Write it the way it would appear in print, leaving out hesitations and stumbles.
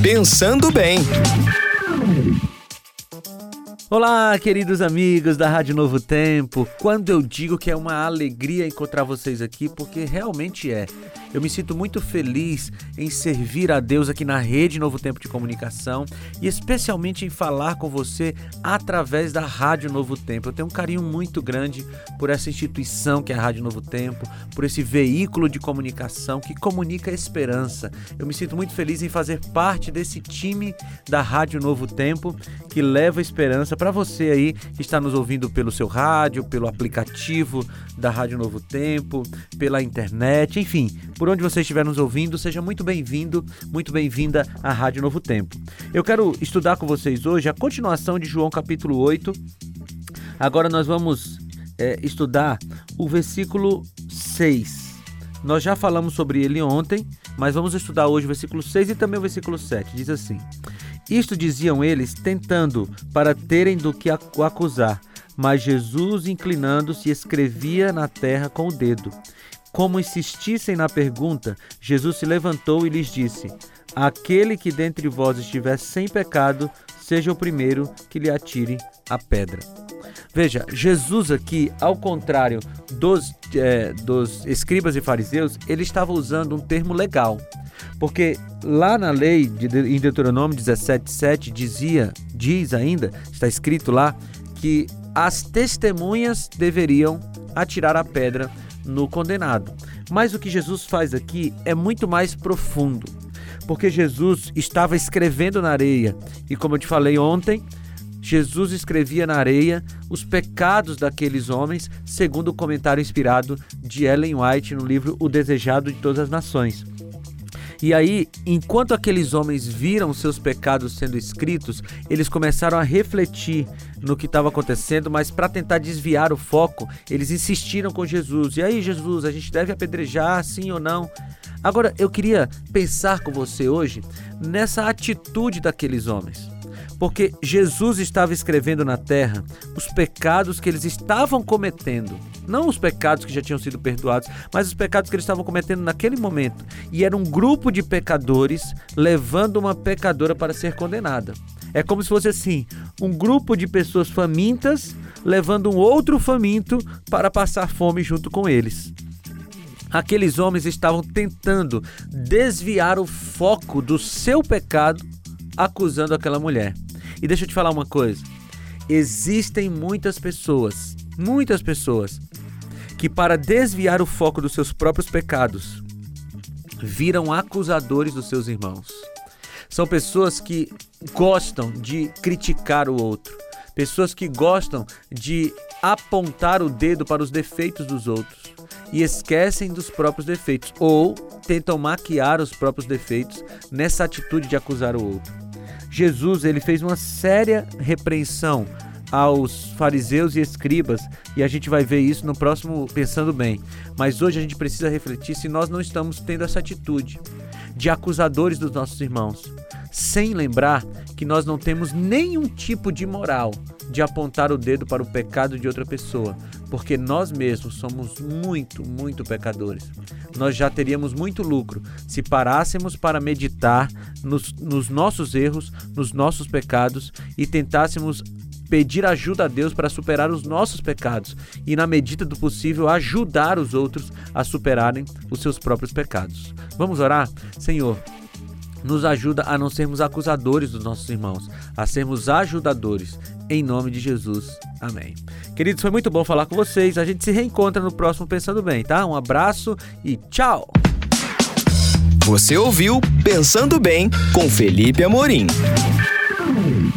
Pensando Bem. Olá, queridos amigos da Rádio Novo Tempo. Quando eu digo que é uma alegria encontrar vocês aqui, porque realmente é. Eu me sinto muito feliz em servir a Deus aqui na Rede Novo Tempo de Comunicação e especialmente em falar com você através da Rádio Novo Tempo. Eu tenho um carinho muito grande por essa instituição que é a Rádio Novo Tempo, por esse veículo de comunicação que comunica a esperança. Eu me sinto muito feliz em fazer parte desse time da Rádio Novo Tempo que leva esperança para você aí que está nos ouvindo pelo seu rádio, pelo aplicativo da Rádio Novo Tempo, pela internet, enfim, por onde você estiver nos ouvindo, seja muito bem-vindo, muito bem-vinda à Rádio Novo Tempo. Eu quero estudar com vocês hoje a continuação de João capítulo 8. Agora nós vamos estudar o versículo 6. Nós já falamos sobre ele ontem, mas vamos estudar hoje o versículo 6 e também o versículo 7. Diz assim: Isto diziam eles, tentando para terem do que o acusar, mas Jesus, inclinando-se, escrevia na terra com o dedo. Como insistissem na pergunta, Jesus se levantou e lhes disse: Aquele que dentre vós estiver sem pecado, seja o primeiro que lhe atire a pedra. Veja, Jesus aqui, ao contrário dos escribas e fariseus, ele estava usando um termo legal. Porque lá na lei, em Deuteronômio 17:7, diz ainda, está escrito lá, que as testemunhas deveriam atirar a pedra no condenado. Mas o que Jesus faz aqui é muito mais profundo, porque Jesus estava escrevendo na areia, e como eu te falei ontem, Jesus escrevia na areia os pecados daqueles homens, segundo o comentário inspirado de Ellen White no livro O Desejado de Todas as Nações. E aí, enquanto aqueles homens viram seus pecados sendo escritos, eles começaram a refletir no que estava acontecendo, mas para tentar desviar o foco, eles insistiram com Jesus. E aí, Jesus, a gente deve apedrejar, sim ou não? Agora, eu queria pensar com você hoje nessa atitude daqueles homens. Porque Jesus estava escrevendo na terra os pecados que eles estavam cometendo. Não os pecados que já tinham sido perdoados, mas os pecados que eles estavam cometendo naquele momento. E era um grupo de pecadores levando uma pecadora para ser condenada. É como se fosse assim, um grupo de pessoas famintas levando um outro faminto para passar fome junto com eles. Aqueles homens estavam tentando desviar o foco do seu pecado, acusando aquela mulher. E deixa eu te falar uma coisa, existem muitas pessoas que para desviar o foco dos seus próprios pecados, viram acusadores dos seus irmãos. São pessoas que gostam de criticar o outro, pessoas que gostam de apontar o dedo para os defeitos dos outros e esquecem dos próprios defeitos, ou tentam maquiar os próprios defeitos nessa atitude de acusar o outro. Jesus, ele fez uma séria repreensão aos fariseus e escribas, e a gente vai ver isso no próximo Pensando Bem. Mas hoje a gente precisa refletir se nós não estamos tendo essa atitude de acusadores dos nossos irmãos, sem lembrar que nós não temos nenhum tipo de moral de apontar o dedo para o pecado de outra pessoa, porque nós mesmos somos muito pecadores. Nós já teríamos muito lucro se parássemos para meditar nos nossos erros, nos nossos pecados e tentássemos pedir ajuda a Deus para superar os nossos pecados e, na medida do possível, ajudar os outros a superarem os seus próprios pecados. Vamos orar? Senhor, nos ajuda a não sermos acusadores dos nossos irmãos, a sermos ajudadores. Em nome de Jesus. Amém. Queridos, foi muito bom falar com vocês. A gente se reencontra no próximo Pensando Bem, tá? Um abraço e tchau! Você ouviu Pensando Bem com Felipe Amorim.